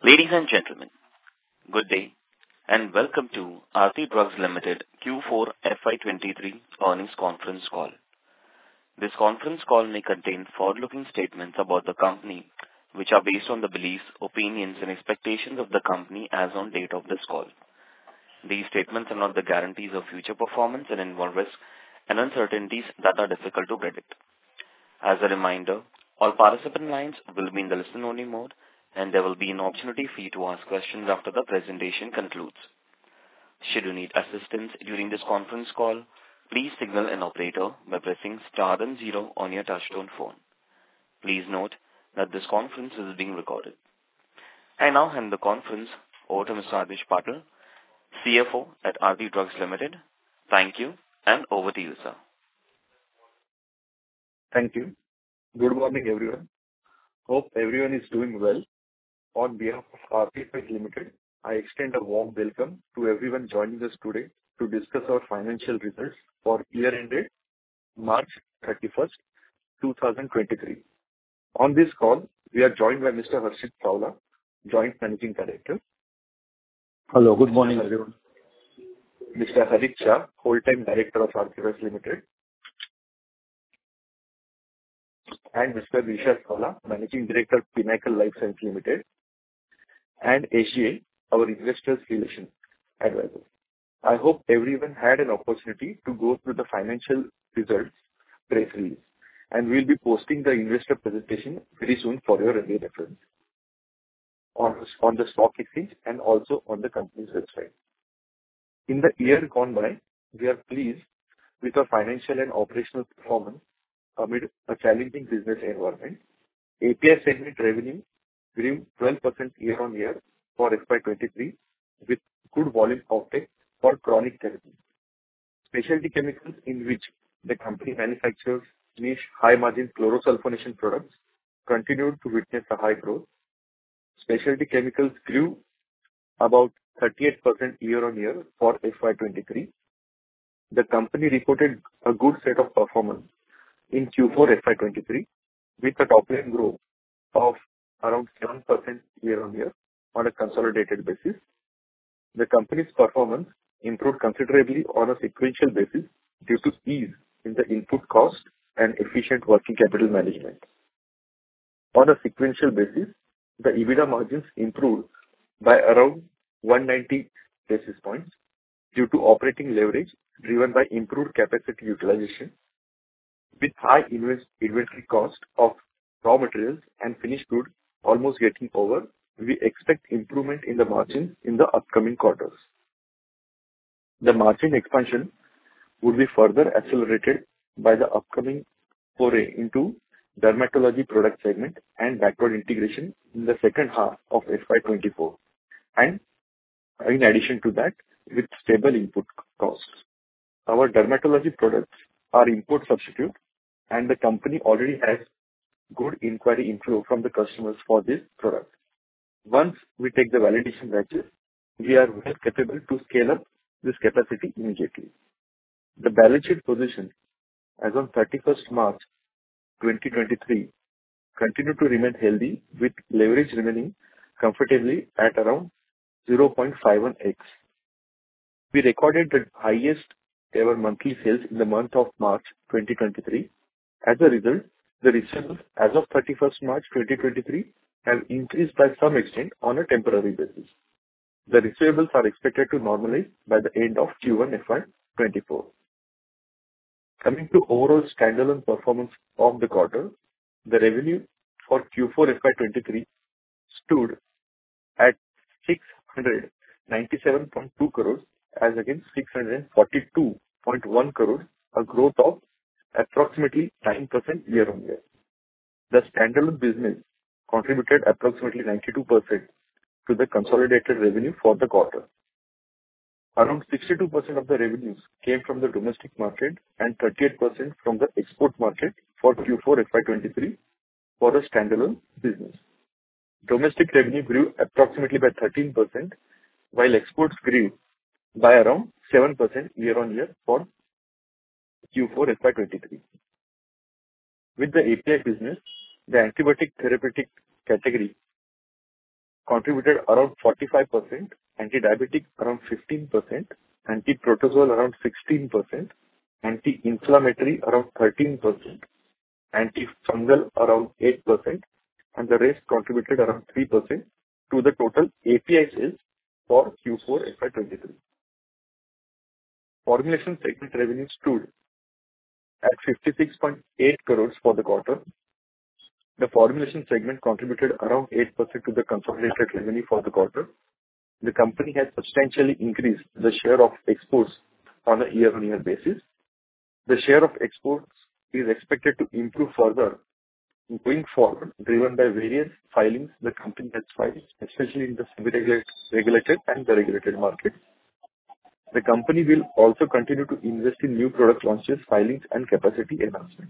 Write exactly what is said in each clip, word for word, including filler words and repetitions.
Ladies and gentlemen, good day, and welcome to Aarti Drugs Limited Q four F Y twenty-three earnings conference call. This conference call may contain forward-looking statements about the company, which are based on the beliefs, opinions, and expectations of the company as on date of this call. These statements are not the guarantees of future performance and involve risks and uncertainties that are difficult to predict. As a reminder, all participant lines will be in the listen-only mode, and there will be an opportunity for you to ask questions after the presentation concludes. Should you need assistance during this conference call, please signal an operator by pressing star and zero on your touchtone phone. Please note that this conference is being recorded. I now hand the conference over to Mister Adhish Patil, C F O at Aarti Drugs Limited. Thank you, and over to you, sir. Thank you. Good morning, everyone. Hope everyone is doing well. On behalf of Aarti Drugs Limited, I extend a warm welcome to everyone joining us today to discuss our financial results for year ended March thirty-first, twenty twenty-three. On this call, we are joined by Mister Harshit Savla, Joint Managing Director. Hello, good morning, everyone. Mister Harit Shah, Whole-Time Director of Aarti Drugs Limited. And Mister Vishal Savla, Managing Director, Pinnacle Life Science Limited. And A C A, our Investors Relations Advisor. I hope everyone had an opportunity to go through the financial results press release, and we'll be posting the investor presentation very soon for your reference on, on the stock exchange and also on the company's website. In the year gone by, we are pleased with our financial and operational performance amid a challenging business environment. A P I segment revenue grew twelve percent year-on-year for F Y twenty-three with good volume offtake for chronic therapy. Specialty chemicals, in which the company manufactures niche high-margin chlorosulfonation products, continued to witness a high growth. Specialty chemicals grew about thirty-eight percent year-on-year for F Y twenty-three. The company reported a good set of performance in Q four F Y twenty-three with a top-line growth of around seven percent year-on-year on a consolidated basis. The company's performance improved considerably on a sequential basis due to ease in the input cost and efficient working capital management. On a sequential basis, the EBITDA margins improved by around one hundred ninety basis points due to operating leverage driven by improved capacity utilization. With high invest inventory cost of raw materials and finished goods almost getting over, we expect improvement in the margins in the upcoming quarters. The margin expansion would be further accelerated by the upcoming foray into dermatology product segment and backward integration in the second half of F Y twenty-four. And in addition to that, with stable input costs. Our dermatology products are import substitute, and the company already has good inquiry inflow from the customers for this product. Once we take the validation batches, we are well capable to scale up this capacity immediately. The balance sheet position as on thirty-first March twenty twenty-three continued to remain healthy, with leverage remaining comfortably at around zero point five one x. We recorded the highest ever monthly sales in the month of March twenty twenty-three. As a result, the receivables as of thirty-first March twenty twenty-three have increased by some extent on a temporary basis. The receivables are expected to normalize by the end of Q one F Y twenty-four. Coming to overall standalone performance of the quarter, the revenue for Q four F Y twenty-three stood at six hundred ninety-seven point two crores as against six hundred forty-two point one crores, a growth of approximately nine percent year-on-year. The standalone business contributed approximately ninety-two percent to the consolidated revenue for the quarter. Around sixty-two percent of the revenues came from the domestic market and thirty-eight percent from the export market for Q four F Y twenty-three for a standalone business. Domestic revenue grew approximately by thirteen percent, while exports grew by around seven percent year-on-year for Q four F Y twenty-three. With the A P I business, the antibiotic therapeutic category contributed around forty-five percent, anti-diabetic around fifteen percent, anti-protozoal around sixteen percent, anti-inflammatory around thirteen percent, antifungal around eight percent, and the rest contributed around three percent to the total A P I sales for Q four F Y twenty-three. Formulation segment revenue stood at fifty-six point eight crores for the quarter. The formulation segment contributed around eight percent to the consolidated revenue for the quarter. The company has substantially increased the share of exports on a year-on-year basis. The share of exports is expected to improve further going forward, driven by various filings the company has filed, especially in the semi-regulated and the regulated markets. The company will also continue to invest in new product launches, filings, and capacity enhancement.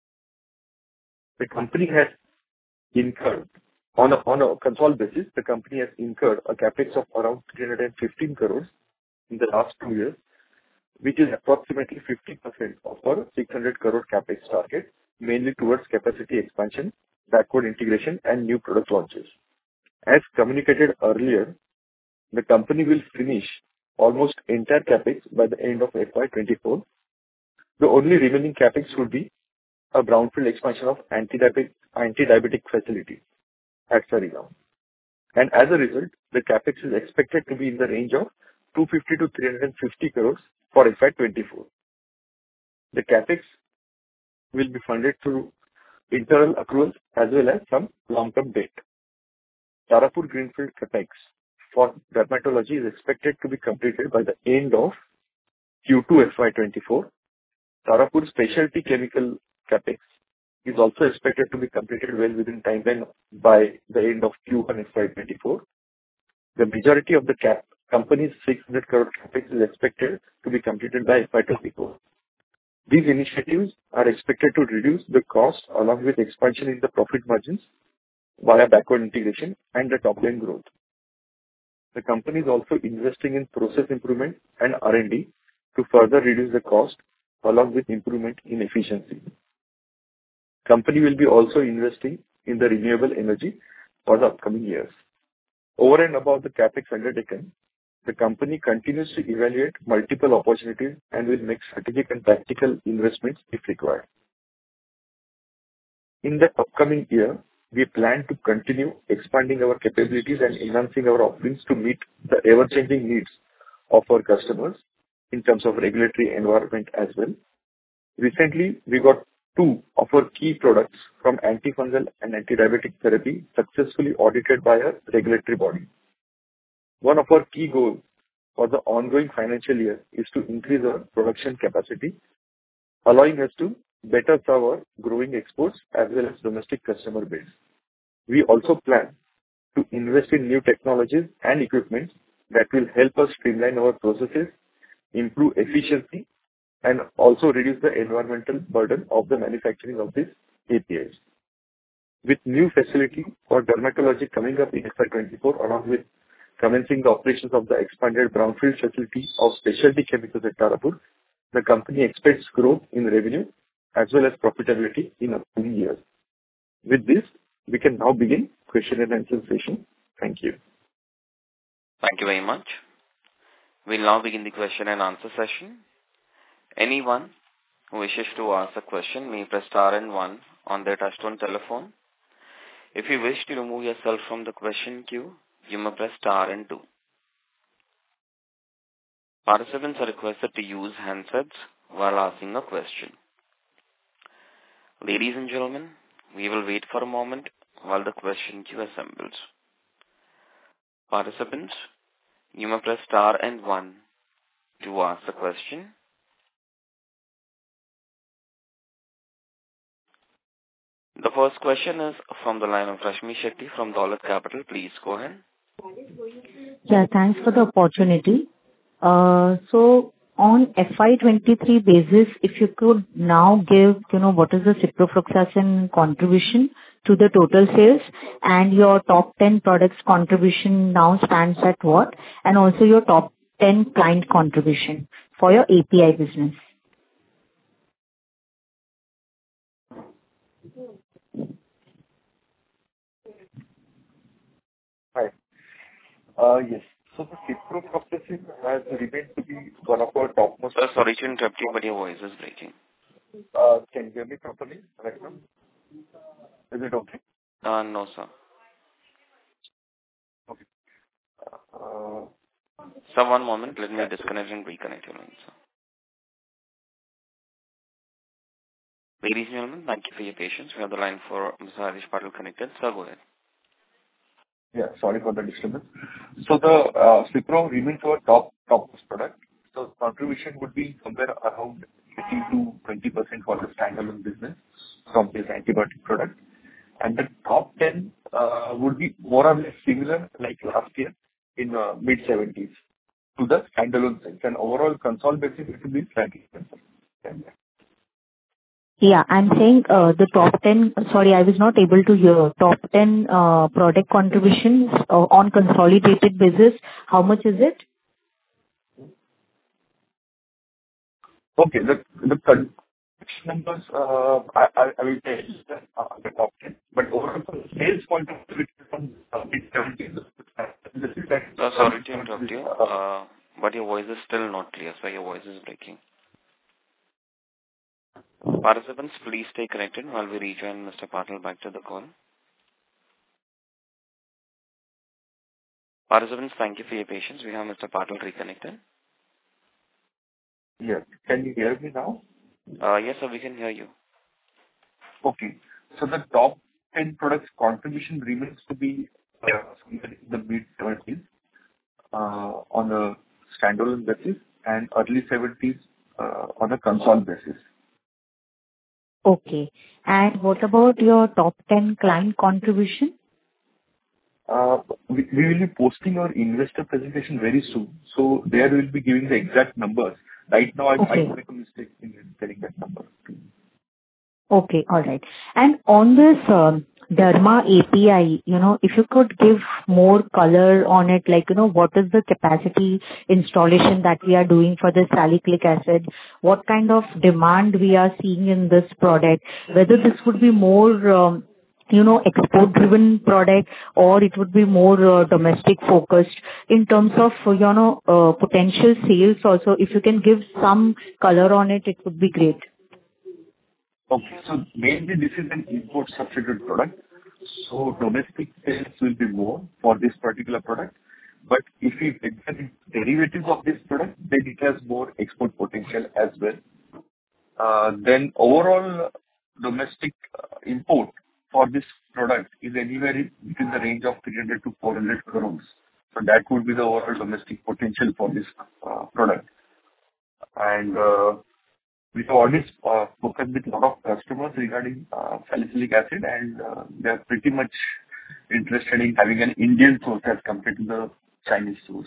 The company has incurred, on a, on a consolidated basis, the company has incurred a capex of around three hundred fifteen crores in the last two years, which is approximately fifty percent of our six hundred crore capex target, mainly towards capacity expansion, backward integration, and new product launches. As communicated earlier, the company will finish almost entire capex by the end of F Y twenty-four. The only remaining capex would be a brownfield expansion of anti-diabetic, anti-diabetic facility at Sarisgaon. And as a result, the capex is expected to be in the range of two hundred fifty to three hundred fifty crores for F Y twenty-four. The capex will be funded through internal accruals as well as some long-term debt. Tarapur Greenfield capex for dermatology is expected to be completed by the end of Q two F Y twenty-four. Tarapur specialty chemical capex is also expected to be completed well within timeline by the end of Q one F Y twenty-four. The majority of the cap company's six hundred crore capex is expected to be completed by F Y twenty-four. These initiatives are expected to reduce the cost along with expansion in the profit margins via backward integration and the top line growth. The company is also investing in process improvement and R and D to further reduce the cost along with improvement in efficiency. Company will be also investing in the renewable energy for the upcoming years. Over and above the capex undertaken, the company continues to evaluate multiple opportunities and will make strategic and tactical investments if required. In the upcoming year, we plan to continue expanding our capabilities and enhancing our offerings to meet the ever-changing needs of our customers in terms of regulatory environment as well. Recently, we got two of our key products from antifungal and anti-diabetic therapy successfully audited by a regulatory body. One of our key goals for the ongoing financial year is to increase our production capacity, allowing us to better serve our growing exports as well as domestic customer base. We also plan to invest in new technologies and equipment that will help us streamline our processes, improve efficiency, and also reduce the environmental burden of the manufacturing of these A P Is. With new facility for dermatology coming up in F Y twenty-four, along with commencing the operations of the expanded brownfield facility of specialty chemicals at Tarapur, the company expects growth in revenue as well as profitability in upcoming years. With this, we can now begin question and answer session. Thank you. Thank you very much. We'll now begin the question and answer session. Anyone who wishes to ask a question may press star and one on their touchtone telephone. If you wish to remove yourself from the question queue, you may press star and two. Participants are requested to use handsets while asking a question. Ladies and gentlemen, we will wait for a moment while the question queue assembles. Participants, you may press star and one to ask a question. The first question is from the line of Rashmi Shetty from Dolat Capital. Please go ahead. Yeah, thanks for the opportunity. Uh, so on F Y twenty-three basis, if you could now give, you know, what is the ciprofloxacin contribution to the total sales, and your top ten products contribution now stands at what? And also your top ten client contribution for your A P I business. Hi. Uh, Yes. So the ciprofloxacin has remained to be one of our topmost. Sir, sorry to interrupt you, but your voice is breaking. Uh, Can you hear me properly right now? Is it okay? Uh, no, sir. Okay. Uh, Sir, one moment. Let me disconnect and reconnect your line, sir. Ladies and gentlemen, thank you for your patience. We have the line for Mister Harish Patil connected. Sir, go ahead. Yeah, sorry for the disturbance. So the uh, Cipro remains our top topmost product. So contribution would be somewhere around fifteen to twenty percent for the standalone business from this antibiotic product. And the top ten uh, would be more or less similar like last year in uh, mid seventies to the standalone sales. And overall consolidated basis, it will be slightly better. Yeah, I'm saying uh, the top ten. Sorry, I was not able to hear. Top ten uh, product contributions uh, on consolidated basis, how much is it? Okay. The the con- numbers, uh, I I I will tell you that, uh, the top ten, but overall from the sales point of view, it is from uh, mid seventies. This is that. Sir, sorry to interrupt you, uh, but your voice is still not clear, sir. Your voice is breaking. Participants, please stay connected while we rejoin Mister Patil back to the call. Participants, thank you for your patience. We have Mister Patil reconnected. Yeah. Can you hear me now? Uh, yes, sir, we can hear you. Okay. So the top ten products contribution remains to be uh, somewhere in the mid seventies uh, on a standalone basis and early seventies uh, on a consolidated basis. Okay. And what about your top ten client contribution? Uh, We we will be posting our investor presentation very soon, so there we'll be giving the exact numbers. Right now, I Okay. might make a mistake in telling that number. Okay. All right. And on this um, Derma A P I, you know, if you could give more color on it, like, you know, what is the capacity installation that we are doing for the salicylic acid? What kind of demand we are seeing in this product? Whether this would be more, um, you know, export-driven product or it would be more uh, domestic-focused in terms of, you know, uh, potential sales also. If you can give some color on it, it would be great. Okay. So mainly this is an import substitute product, so domestic sales will be more for this particular product. But if we examine derivatives of this product, then it has more export potential as well. Uh, Then overall domestic uh, import for this product is anywhere in- within the range of three hundred to four hundred crores. So that would be the overall domestic potential for this uh, product. And uh, we have already uh, spoken with a lot of customers regarding uh, salicylic acid, and uh, they are pretty much interested in having an Indian source as compared to the Chinese source.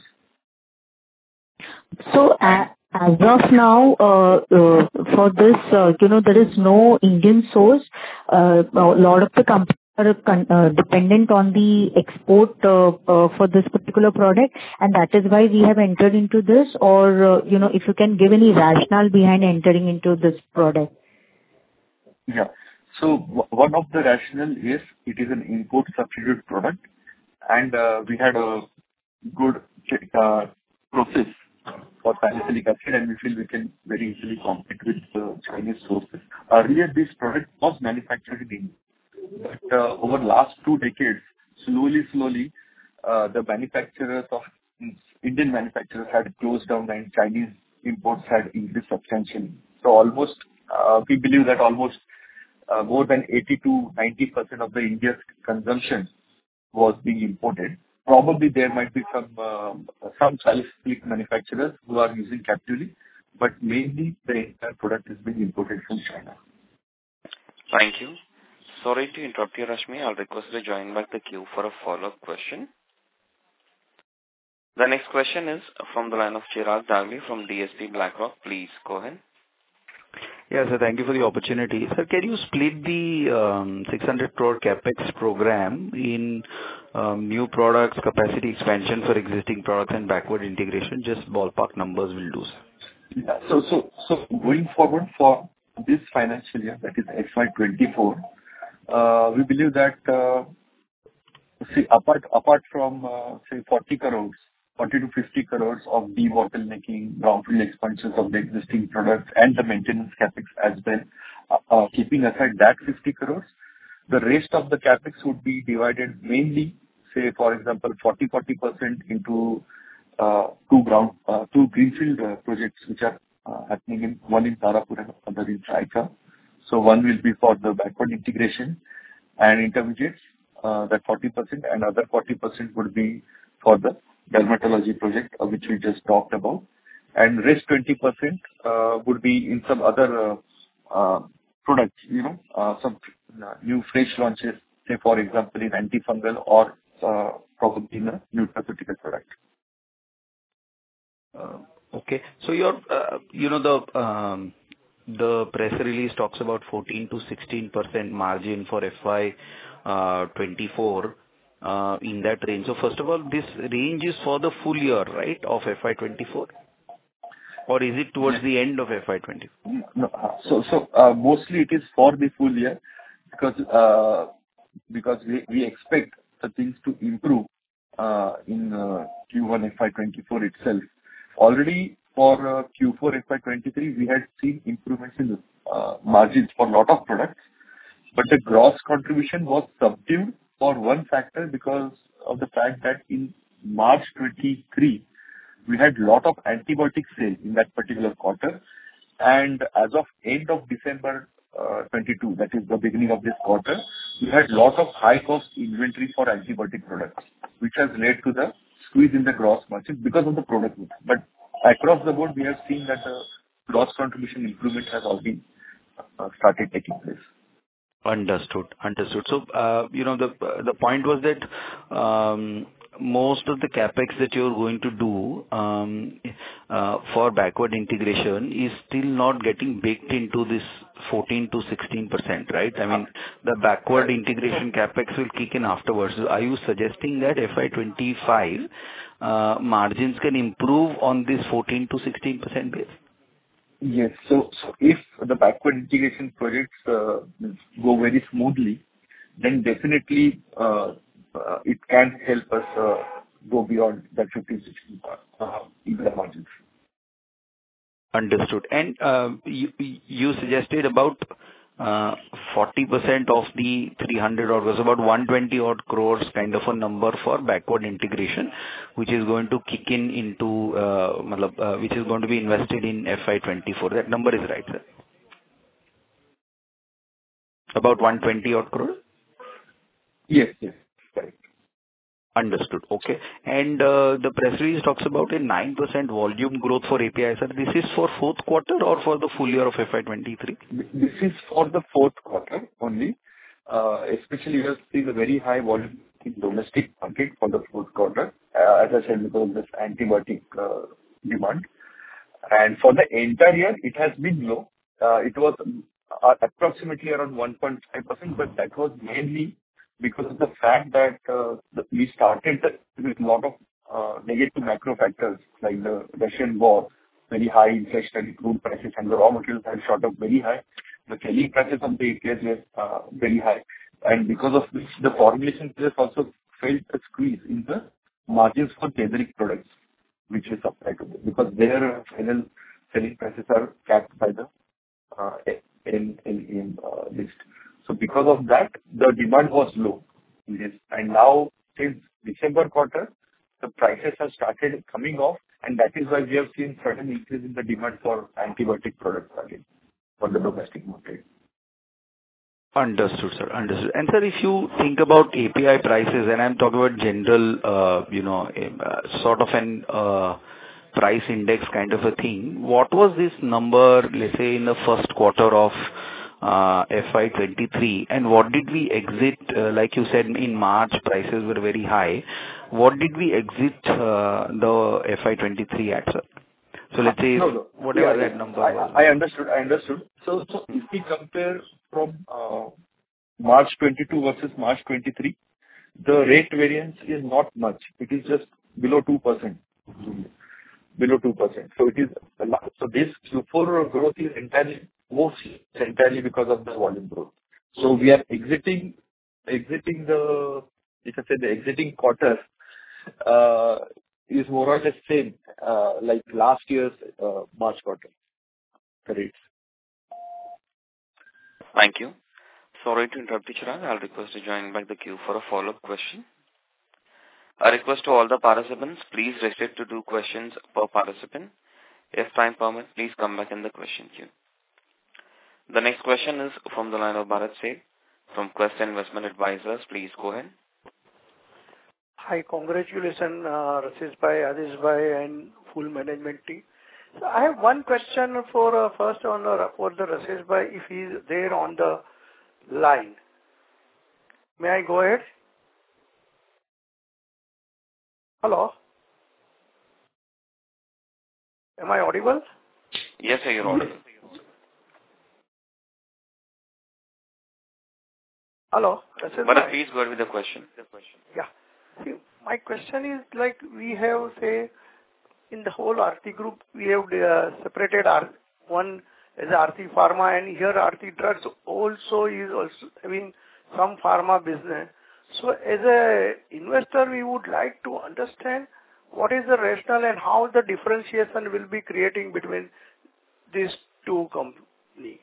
So a- as of now, uh, uh, for this, uh, you know, there is no Indian source. Uh, A lot of the companies are con- uh, dependent on the export uh, uh, for this particular product, and that is why we have entered into this. Or, uh, you know, if you can give any rationale behind entering into this product. Yeah. So w- one of the rationale is it is an import substitute product, and uh, we had a good uh, process for salicylic acid, and we feel we can very easily compete with the Chinese sources. Earlier, this product was manufactured in India, but uh, over last two decades, slowly, slowly, uh, the manufacturers of Indian manufacturers had closed down and Chinese imports had increased substantially. So almost, uh, we believe that almost uh, more than eighty to ninety percent of the India's consumption was being imported. Probably there might be some um, some salicylic manufacturers who are using captively, but mainly the entire product is being imported from China. Thank you. Sorry to interrupt you, Rashmi. I'll request you to join back the queue for a follow-up question. The next question is from the line of Chirag Dagli from D S P BlackRock. Please go ahead. Yes, sir. Thank you for the opportunity. Sir, can you split the um, six hundred crore CapEx program in um, new products, capacity expansion for existing products, and backward integration? Just ballpark numbers will do, sir. Yeah. So so so going forward for this financial year, that is F Y twenty-four, uh, we believe that uh, see, apart apart from, uh, say, forty crores, forty to fifty crores of debottlenecking, brownfield expansions of the existing products and the maintenance CapEx as well, uh, uh, keeping aside that fifty crores, the rest of the CapEx would be divided mainly, say, for example, forty forty percent into uh, two ground, uh, two greenfield uh, projects which are uh, happening in one in Tarapur and other in Saika. So one will be for the backward integration and intermediates, uh, that forty percent, and other forty percent would be for the dermatology project, uh, which we just talked about. And rest twenty percent uh, would be in some other uh, uh, products, you know, uh, some uh, new fresh launches, say, for example, in antifungal or uh, probably in a nutraceutical product. Uh, Okay. So your, uh, you know, the um, the press release talks about fourteen to sixteen percent margin for F Y uh, twenty-four, uh, in that range. So first of all, this range is for the full year, right, of F Y twenty-four? Or is it towards the end of F Y twenty-four? No, uh, so so uh, mostly it is for the full year, because uh, because we we expect the things to improve uh, in uh, Q one F Y twenty-four itself. Already for uh, Q four F Y twenty-three, we had seen improvements in uh, margins for a lot of products, but the gross contribution was subdued for one factor, because of the fact that in March twenty-three, we had lot of antibiotic sales in that particular quarter. And as of end of December uh, twenty-two, that is the beginning of this quarter, we had lot of high cost inventory for antibiotic products, which has led to the squeeze in the gross margin because of the product mix. But across the board, we have seen that the gross contribution improvement has already uh, started taking place. Understood. Understood. So, uh, you know, the the point was that um, most of the CapEx that you're going to do um, uh, for backward integration is still not getting baked into this fourteen to sixteen percent, right? I mean, the backward integration CapEx will kick in afterwards. So are you suggesting that F Y twenty-five uh, margins can improve on this fourteen to sixteen percent base? Yes. So so if the backward integration projects uh, go very smoothly, then definitely uh, uh, it can help us uh, go beyond that fifteen, sixteen uh, EBITDA margins. Understood. And uh, you you suggested about uh, forty percent of the three hundred, or was about one hundred twenty odd crores kind of a number for backward integration, which is going to kick in into, uh, matlab, uh, which is going to be invested in F Y twenty-four. That number is right, sir? About one hundred twenty odd crores? Yes, yes, correct. Understood. Okay. And uh, the press release talks about a nine percent volume growth for A P I, sir. This is for fourth quarter or for the full year of F Y twenty-three? This is for the fourth quarter only. Uh, especially we have seen a very high volume in domestic market for the fourth quarter, uh, as I said, because of this antibiotic uh, demand. And for the entire year, it has been low. Uh, it was uh, approximately around one point five percent, but that was mainly because of the fact that uh, the, we started the, with a lot of uh, negative macro factors like the Russian war, very high inflationary crude prices, and the raw materials had shot up very high. The selling prices of the A P Is were uh, very high, and because of which the formulation players also felt a squeeze in the margins for generic products, which we supply to them, because their final selling prices are capped by the uh, in in, in uh, list. So because of that, the demand was low in this, and now since December quarter, the prices have started coming off, and that is why we have seen certain increase in the demand for antibiotic products again for the domestic market. Understood, sir. Understood. And sir, if you think about A P I prices, and I'm talking about general, uh, you know, uh, sort of an uh, price index kind of a thing, what was this number, let's say, in the first quarter of uh, F Y twenty-three, and what did we exit, uh, like you said, in March, prices were very high. What did we exit uh, the F Y twenty-three at, sir? So let's say no, no. whatever yeah, that number I, was. I understood. I understood. So, so if we compare from uh, March twenty-two versus March twenty-three, the rate variance is not much. It is just below two percent. Below two percent. So it is so this Q four growth is entirely mostly entirely because of the volume growth. So we are exiting exiting the if I say the exiting quarter uh, is more or less same uh, like last year's uh, March quarter. The rates. Thank you. Sorry to interrupt you, Chirag. I'll request to join back the queue for a follow-up question. A request to all the participants, please restrict to two questions per participant. If time permits, please come back in the question queue. The next question is from the line of Bharat Sheth from Quest Investment Advisors. Please go ahead. Hi, congratulations, uh, Rashesh Bhai, Adish Bhai, and full management team. So I have one question for uh, first on uh, for the Rashesh Bhai, if he is there on the line. May I go ahead? Hello? Am I audible? Yes, sir, you're audible. Hello, Rashesh But Bhai. please go ahead with the question. Yeah. See, my question is like we have, say, in the whole Aarti group, we have uh, separated our one as Aarti Pharma, and here Aarti Drugs also is also having some pharma business. So as a investor, we would like to understand what is the rationale and how the differentiation will be creating between these two companies.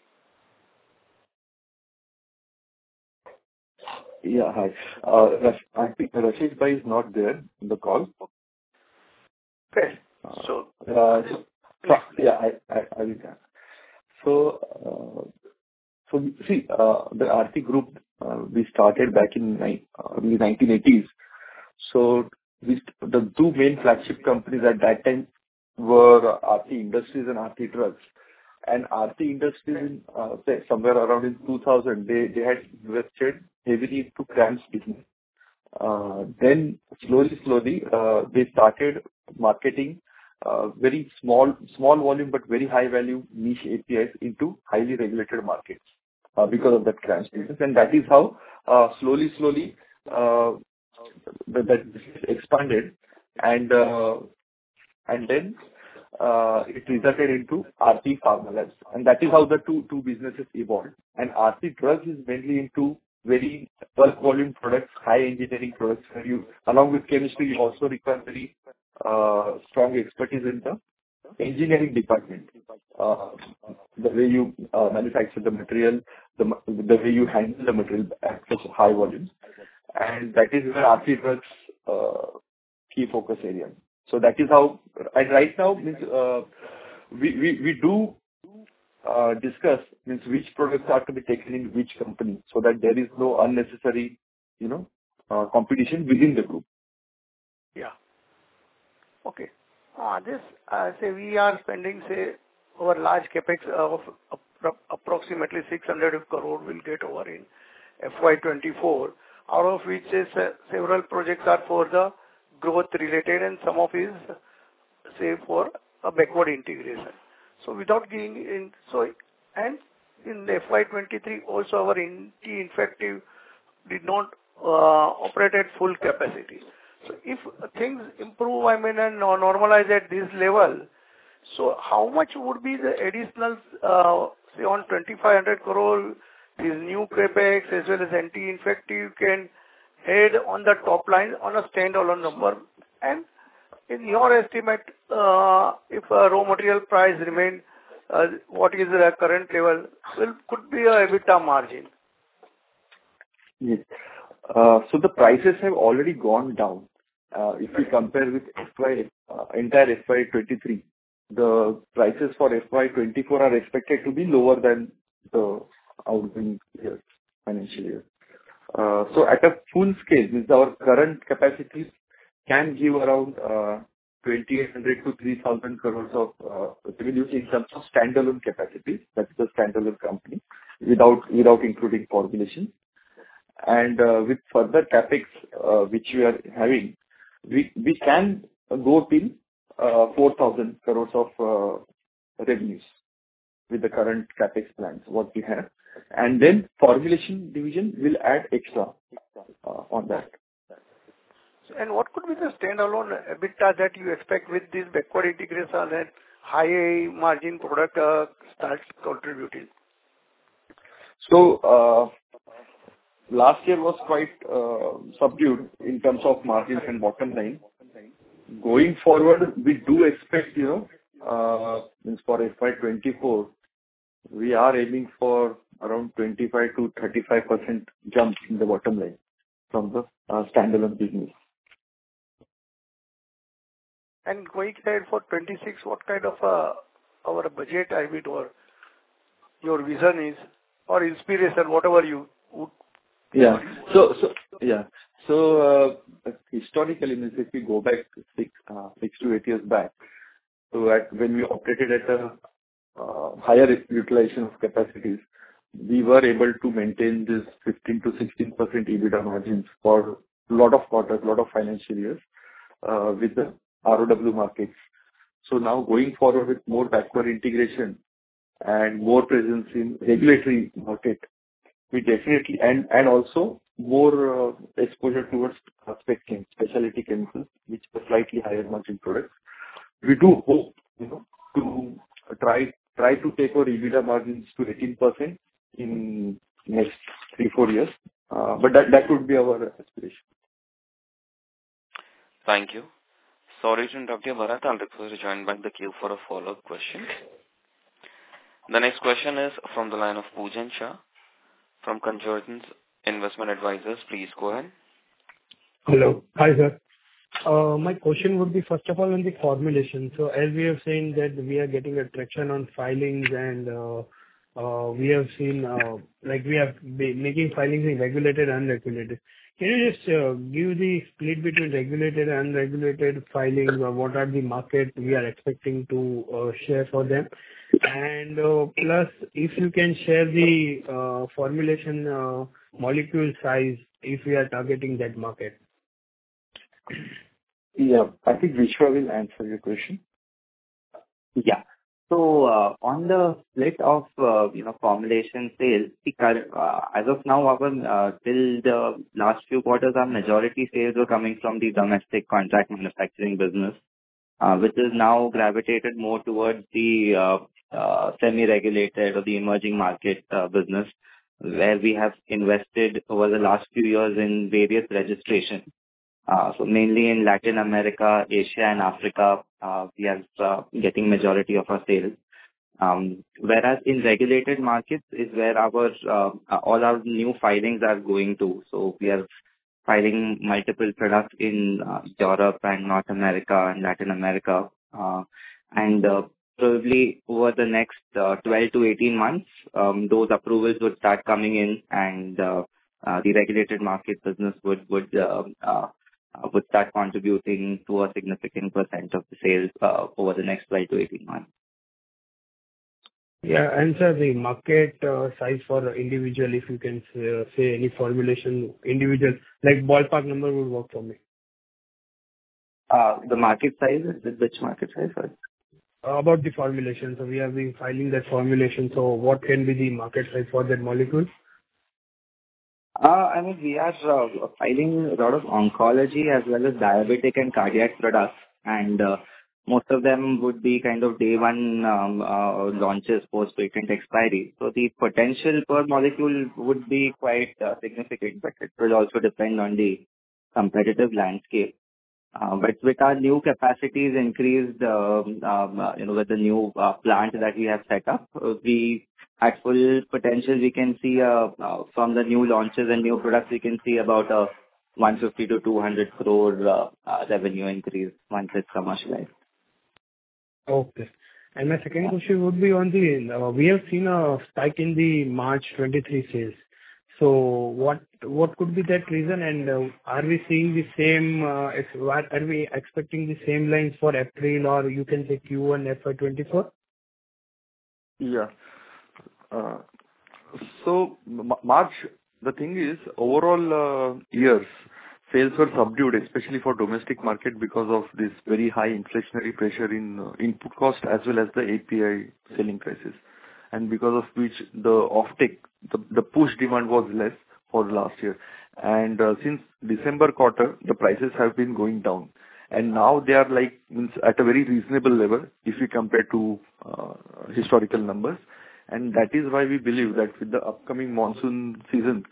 Yeah, hi. Uh, Rash- I think Rashesh Bhai is not there in the call. Okay. Uh, So, uh, so yeah, I, I, I will. So, uh, so see, uh, the Aarti Group uh, we started back in ni- uh, the nineteen eighties. So, we st- the two main flagship companies at that time were Aarti Industries and Aarti Drugs. And Aarti Industries, in, uh, say somewhere around in two thousand, they they had invested heavily into CRAMS business. Uh, then slowly, slowly, uh, they started marketing uh, very small, small volume but very high value niche A P Is into highly regulated markets uh, because of that CRAMS business, and that is how uh, slowly, slowly uh, that, that business expanded, and uh, and then uh, it resulted into Aarti Pharma Labs, and that is how the two two businesses evolved. And Aarti Drugs is mainly into very bulk volume products, high engineering products, where you, along with chemistry, you also require very uh, strong expertise in the engineering department. Uh, the way you uh, manufacture the material, the the way you handle the material at such high volumes, and that is where Aarti Drugs uh, key focus area. So that is how, and right now means uh, we, we we do uh, discuss means which products are to be taken in which company, so that there is no unnecessary, you know, uh, competition within the group. yeah. Okay. Uh, this, uh, say we are spending, say, our large capex of appro- approximately six hundred crore will get over in F Y twenty-four, out of which is, uh, several projects are for the growth related and some of is, say, for a backward integration. So without getting in, so, and in the F Y twenty-three also our anti-infective did not uh, operate at full capacity. So if things improve, I mean, and normalize at this level, so how much would be the additional, uh, say, on twenty-five hundred crore, these new capex as well as anti-infective can add on the top line on a standalone number? And in your estimate, uh, if uh, raw material price remain uh, what is the current level, will could be a EBITDA margin? Yes. Uh, so the prices have already gone down. Uh, if we compare with F Y, uh, entire F Y twenty-three, the prices for F Y twenty-four are expected to be lower than the outgoing year, financial year. Uh, so at a full scale, means our current capacities can give around uh, twenty-eight hundred to three thousand crores of uh, revenue in terms of standalone capacities. That's the standalone company without without including formulation. And uh, with further capex uh, which we are having, we we can go till uh, four thousand crores of uh, revenues with the current capex plans what we have, and then formulation division will add extra uh, on that. And what could be the standalone EBITDA that you expect with this backward integration and high margin product uh, starts contributing? So, uh, last year was quite uh, subdued in terms of margins and bottom line. Going forward, we do expect, you know, uh, means for F Y twenty-four, we are aiming for around twenty-five to thirty-five percent jump in the bottom line from the uh, standalone business. And going ahead for twenty-six, what kind of uh, our budget, I mean, or your vision is, or inspiration, whatever you would. Yeah. So, so yeah. So, uh, historically, means if we go back six, uh, six to eight years back, so at when we operated at a uh, higher utilization of capacities, we were able to maintain this fifteen to sixteen percent EBITDA margins for a lot of quarters, lot of financial years, uh, with the R O W markets. So now going forward with more backward integration and more presence in regulatory market, we definitely, and, and also more uh, exposure towards uh, spec chem, specialty chemicals, which are slightly higher margin products. We do hope, you know, to try try to take our EBITDA margins to eighteen percent in next three, four years. Uh, but that, that would be our aspiration. Thank you. Sorry to interrupt you, Bharat. I'll request you to join back the queue for a follow-up question. The next question is from the line of Poojan Shah from Conjurgence Investment Advisors. Please go ahead. Hello. Hi, sir. Uh, my question would be, first of all, on the formulation. So as we have seen that we are getting a traction on filings and uh, uh, we have seen, uh, like we have been making filings in regulated and unregulated. Can you just uh, give the split between regulated and unregulated filings, or what are the market we are expecting to uh, share for them? And uh, plus, if you can share the uh, formulation uh, molecule size if we are targeting that market. Yeah, I think Vishwa will answer your question. Yeah. So, uh, on the split of, uh, you know, formulation sales, the current, uh, as of now, our, uh, till the last few quarters, our majority sales were coming from the domestic contract manufacturing business, uh, which is now gravitated more towards the, uh, uh, semi-regulated or the emerging market, uh, business, where we have invested over the last few years in various registrations. Uh, so mainly in Latin America, Asia and Africa, uh, we are uh, getting majority of our sales. Um, whereas in regulated markets is where our uh, all our new filings are going to. So we are filing multiple products in uh, Europe and North America and Latin America. Uh, and uh, probably over the next uh, twelve to eighteen months, um, those approvals would start coming in, and uh, uh, the regulated market business would would uh, uh, Uh, would start contributing to a significant percent of the sales uh, over the next twelve to eighteen months. Yeah, and sir, the market uh, size for individual, if you can uh, say any formulation individual, like ballpark number would work for me. Uh, the market size, which market size? Sorry. Uh, about the formulation, so we have been filing that formulation. So what can be the market size for that molecule? Uh, I mean, we are uh, filing a lot of oncology as well as diabetic and cardiac products, and uh, most of them would be kind of day one um, uh, launches post patent expiry. So the potential per molecule would be quite uh, significant, but it will also depend on the competitive landscape. Uh, but with our new capacities increased, um, um, uh, you know, with the new uh, plant that we have set up, uh, we at full potential, we can see uh, uh, from the new launches and new products, we can see about a one fifty to two hundred crore uh, uh, revenue increase once it's commercialized. Okay. And my second question would be on the, uh, we have seen a spike in the March twenty-three sales. So what what could be that reason, and uh, are we seeing the same, uh, ex- what are we expecting the same lines for April, or you can say Q one F Y twenty-four? Yeah. Uh, so M- March, the thing is, overall uh, years, sales were subdued, especially for domestic market because of this very high inflationary pressure in uh, input cost as well as the A P I selling prices. And because of which the offtake, the, the push demand was less for last year. And uh, since December quarter, the prices have been going down. And now they are like means at a very reasonable level if we compare to uh, historical numbers. And that is why we believe that with the upcoming monsoon season,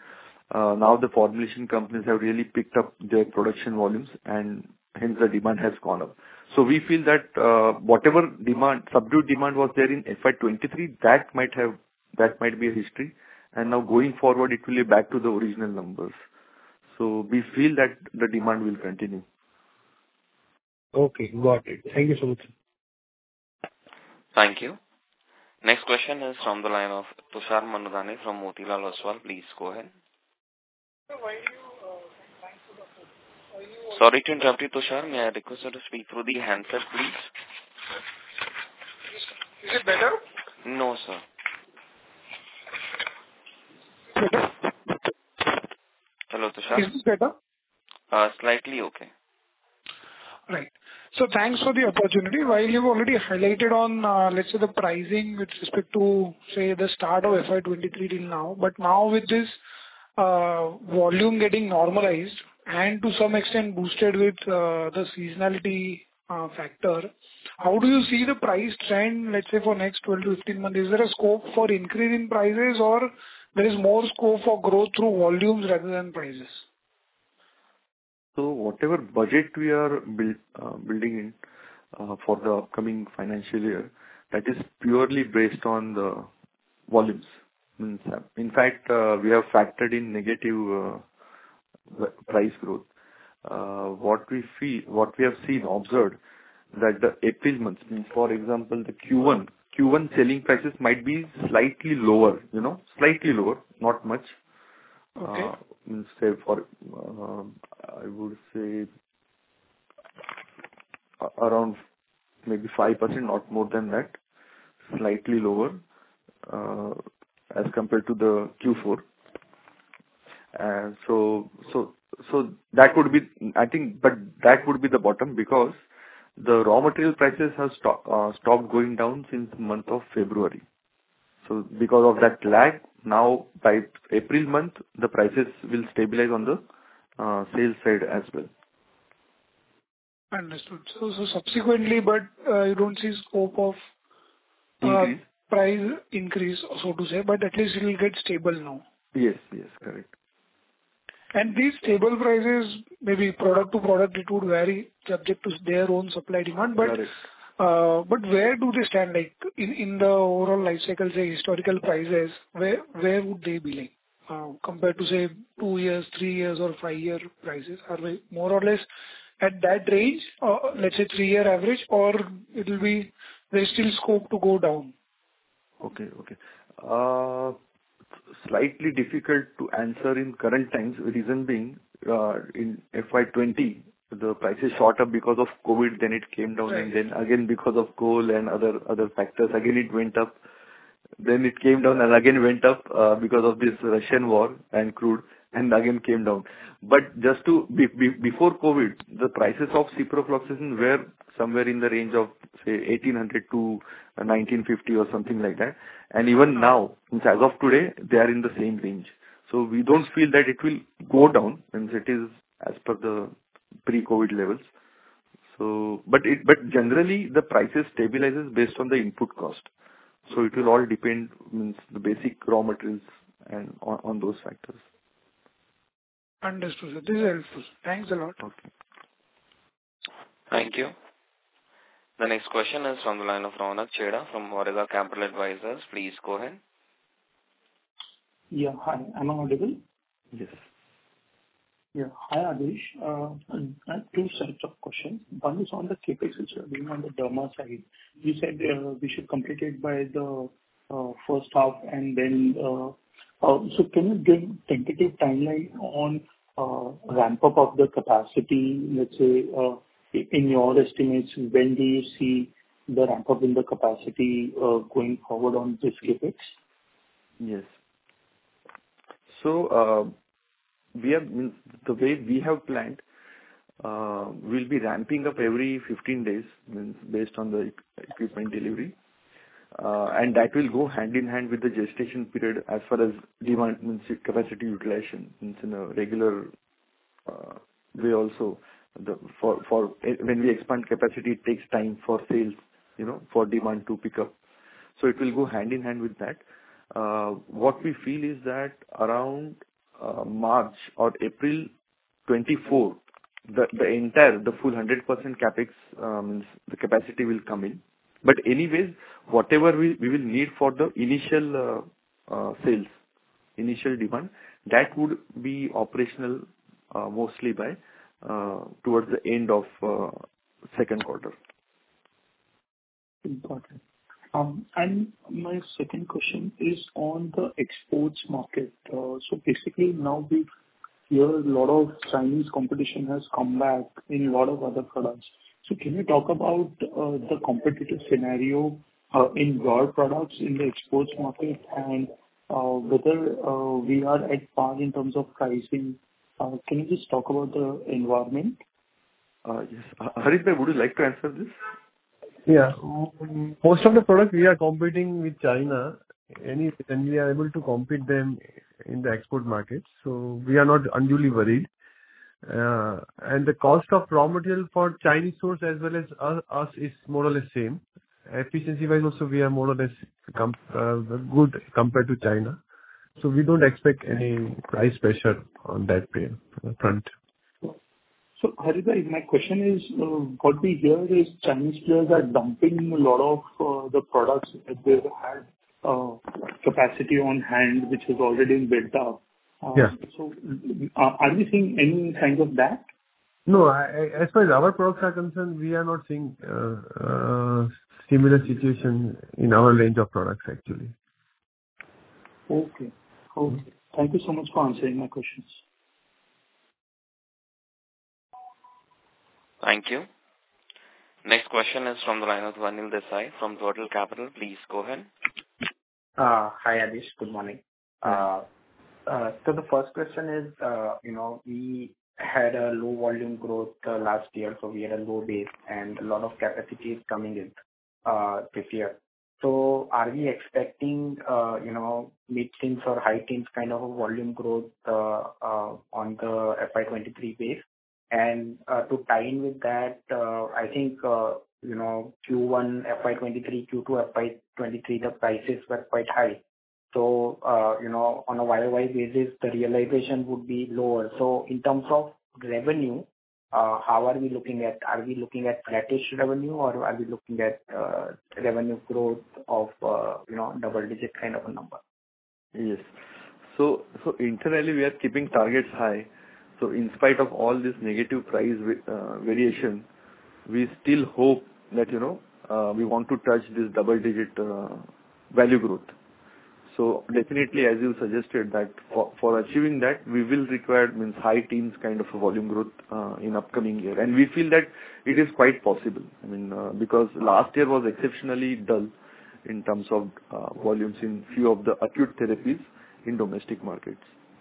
uh, now the formulation companies have really picked up their production volumes, and hence the demand has gone up. So we feel that uh, whatever demand, subdued demand was there in F Y twenty-three, that might have, that might be a history, and now going forward, it will be back to the original numbers. So we feel that the demand will continue. Okay, got it. Thank you so much. Thank you. Next question is from the line of Tushar Manudhane from Motilal Oswal. Please go ahead. Sorry to interrupt you, Tushar. May I request you to speak through the handset, please? Is it better? No, sir. Better? Hello, Tushar. Is this better? Uh, slightly okay. Right. So thanks for the opportunity. While you've already highlighted on, uh, let's say, the pricing with respect to, say, the start of F Y twenty-three till now, but now with this uh, volume getting normalized and to some extent boosted with uh, the seasonality uh, factor, how do you see the price trend, let's say, for next twelve to fifteen months? Is there a scope for increase in prices, or there is more scope for growth through volumes rather than prices? So whatever budget we are build, uh, building in uh, for the upcoming financial year, that is purely based on the volumes. Means, uh, In fact, uh, we have factored in negative uh, price growth. Uh, What we feel, what we have seen, observed, that the April months, means for example, the Q one, Q one selling prices might be slightly lower, you know, slightly lower, not much. Okay. Uh, means say for, uh, I would say uh, around maybe five percent, not more than that, slightly lower uh, as compared to the Q four. And so, so, so that would be, I think, but that would be the bottom, because the raw material prices have stop, uh, stopped going down since the month of February. So because of that lag, now by April month, the prices will stabilize on the uh, sales side as well. Understood. So, so subsequently, but uh, you don't see scope of uh, Increase? price increase, so to say, but at least it will get stable now. Yes, yes, correct. And these stable prices, maybe product to product, it would vary subject to their own supply demand. But Correct. uh, but where do they stand, like in, in the overall life cycle, say historical prices, where where would they be like uh, compared to say two years, three years, or five year prices? Are they more or less at that range, or let's say three year average, or it will be there's still scope to go down? Okay, okay. Uh, Slightly difficult to answer in current times. Reason being, uh, in F Y twenty, the prices shot up because of COVID, then it came down, Right. and then again because of coal and other other factors, again it went up. Then it came down and again went up uh, because of this Russian war and crude, and again came down. But just to be, be, before COVID, the prices of ciprofloxacin were somewhere in the range of say eighteen hundred to nineteen fifty or something like that. And even now, since as of today, they are in the same range. So we don't feel that it will go down, since it is as per the pre-COVID levels. So, but it, but generally the prices stabilizes based on the input cost. So it will all depend, means the basic raw materials and on, on those factors. Understood. This is helpful. Thanks a lot. Okay. Thank you. The next question is from the line of Ronak Cheda from Morega Capital Advisors. Please go ahead. Yeah. Hi. Am I audible? Yes. Yeah. Hi, Adhish. Uh, I have two sets of questions. One is on the CapEx which you are doing on the derma side. You said uh, we should complete it by the uh, first half, and then uh, uh, so can you give tentative timeline on uh, ramp up of the capacity? Let's say, uh, in your estimates, when do you see the ramp up in the capacity uh, going forward on this CapEx? Yes. So, uh, we have, means the way we have planned, uh, we'll be ramping up every fifteen days, means based on the equipment delivery. Uh, and that will go hand in hand with the gestation period as far as demand, means capacity utilization, means in a regular uh, way also. The, for, for when we expand capacity, it takes time for sales, you know, for demand to pick up. So it will go hand in hand with that. Uh, what we feel is that around uh, March or April twenty-four, the the entire, the full one hundred percent CapEx, uh, means the capacity will come in. But anyways, whatever we we will need for the initial uh, uh, sales, initial demand, that would be operational uh, mostly by uh, towards the end of uh, second quarter. Got it. Um, And my second question is on the exports market. Uh, So basically now we hear a lot of Chinese competition has come back in a lot of other products. So can you talk about uh, the competitive scenario uh, in your products in the exports market, and uh, whether uh, we are at par in terms of pricing? Uh, Can you just talk about the environment? Uh, Yes. Uh, Harit bhai, would you like to answer this? Yeah. Um, Most of the products we are competing with China, any, and we are able to compete them in the export market, so we are not unduly worried. Uh, And the cost of raw material for Chinese source as well as us us is more or less same. Efficiency-wise also, we are more or less com- uh, good compared to China. So we don't expect any price pressure on that pay- front. So, Harit bhai, my question is, uh, what we hear is Chinese players are dumping a lot of uh, the products that they had uh, capacity on hand, which is already built up. Uh, Yeah. So, uh, are we seeing any signs of that? No, I- I- as far as our products are concerned, we are not seeing uh, uh, similar situation in our range of products, actually. Okay. Okay. Thank you so much for answering my questions. Thank you. Next question is from the line of Vanil Desai from Total Capital. Please go ahead. Uh, Hi, Adish. Good morning. Uh, uh, So the first question is, uh, you know, we had a low volume growth uh, last year, so we had a low base and a lot of capacity is coming in uh, this year. So are we expecting, uh, you know, mid-teens or high-teens kind of a volume growth uh, uh, on the F Y twenty-three base? And uh, to tie in with that, uh, I think, uh, you know, Q one F Y twenty-three, Q two F Y twenty-three, the prices were quite high. So, uh, you know, on a Y O Y basis, the realization would be lower. So in terms of revenue, uh, how are we looking at? Are we looking at flattish revenue, or are we looking at uh, revenue growth of, uh, you know, double-digit kind of a number? Yes. So so internally, we are keeping targets high. So in spite of all this negative price uh, variation, we still hope that, you know, uh, we want to touch this double-digit uh, value growth. So definitely, as you suggested, that for, for achieving that, we will require means high teens kind of a volume growth uh, in upcoming year. And we feel that it is quite possible. I mean, uh, because last year was exceptionally dull in terms of uh, volumes in few of the acute therapies in domestic markets.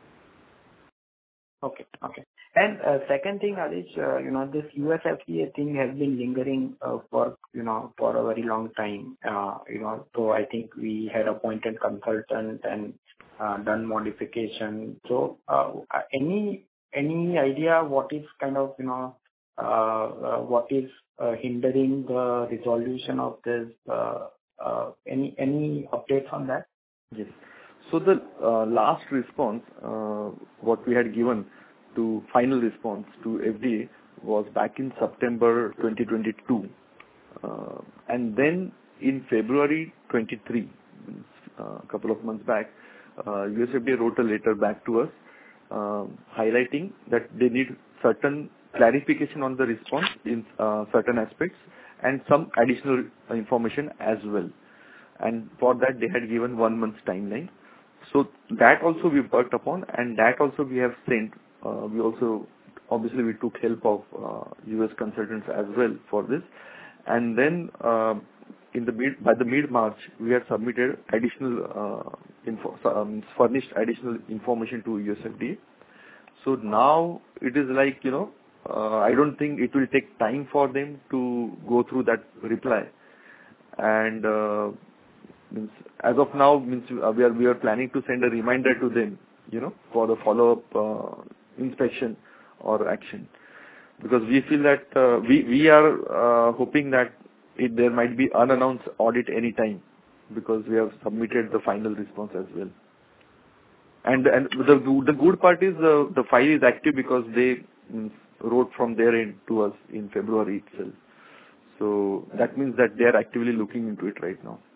Okay. Okay. And uh, second thing, Adish, uh, you know, this U S F D A thing has been lingering uh, for, you know, for a very long time. Uh, you know, so I think we had appointed consultant and uh, done modification. So, uh, any any idea what is kind of, you know, uh, uh, what is uh, hindering the resolution of this? Uh, uh, any any updates on that? Yes. So the uh, last response, uh, what we had given to final response to F D A was back in September twenty twenty-two. Uh, and then in February twenty-three, uh, a couple of months back, uh, U S F D A wrote a letter back to us uh, highlighting that they need certain clarification on the response in uh, certain aspects and some additional information as well. And for that, they had given one month's timeline. So that also we worked upon, and that also we have sent. Uh, we also, obviously, we took help of uh, U S consultants as well for this. And then uh, in the mid, by the mid-March, we had submitted additional, uh, info, um, furnished additional information to U S F D A. So now it is like, you know, uh, I don't think it will take time for them to go through that reply. And uh, means as of now, means uh, we are we are planning to send a reminder to them, you know, for the follow-up uh, inspection or action, because we feel that uh, we we are uh, hoping that it, there might be unannounced audit any time, because we have submitted the final response as well. And and the the good part is uh, the file is active because they mm, wrote from their end to us in February itself. So that means that they are actively looking into it right now.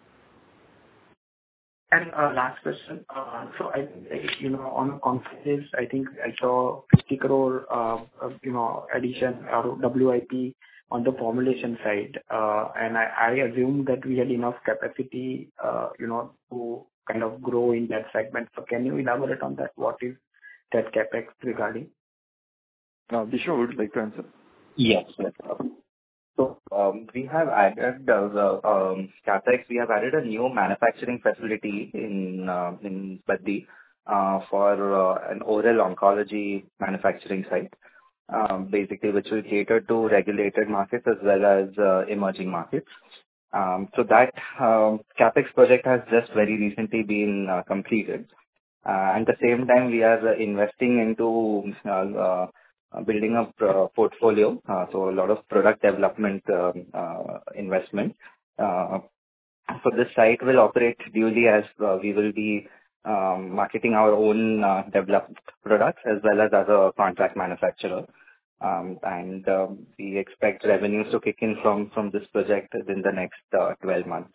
And uh, last question. Uh, so I, I- you know, on conferences, I think I saw fifty crore, uh, uh, you know, addition or W I P on the formulation side. Uh, and I, I assume that we had enough capacity, uh, you know, to kind of grow in that segment. So can you elaborate on that? What is that CapEx regarding? Now, Vishnu would like to answer. Yes. Yes. So, um, we have added uh, the um, CapEx. We have added a new manufacturing facility in uh, in Baddi uh, for uh, an oral oncology manufacturing site, um, basically, which will cater to regulated markets as well as uh, emerging markets. Um, So that um, CapEx project has just very recently been uh, completed. Uh, At the same time, we are uh, investing into uh, uh, uh, building up uh, portfolio, uh, so a lot of product development um, uh, investment. Uh, So this site will operate duly as uh, we will be um, marketing our own uh, developed products as well as as a contract manufacturer. Um, And um, we expect revenues to kick in from from this project within the next uh, twelve months.